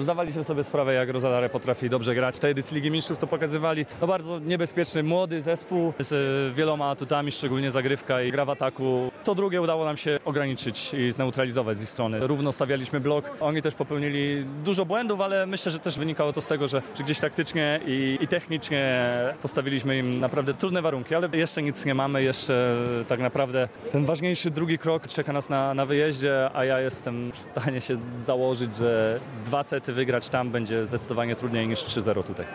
zdawaliśmy sobie sprawę, jak Rosadare potrafi dobrze grać. W tej edycji Ligi Mistrzów to pokazywali. No bardzo niebezpieczny, młody zespół z wieloma atutami, szczególnie zagrywka i gra w ataku. To drugie udało nam się ograniczyć i zneutralizować z ich strony. Równo stawialiśmy blok. Oni też popełnili dużo błędów, ale myślę, że też wynikało to z tego, że gdzieś taktycznie i technicznie postawiliśmy im naprawdę trudne warunki, ale jeszcze nic nie mamy. Jeszcze tak naprawdę ten ważniejszy drugi krok czeka nas na wyjeździe, a ja jestem w stanie się założyć, że 2 sety wygrać tam będzie zdecydowanie trudniej niż 3-0 tutaj.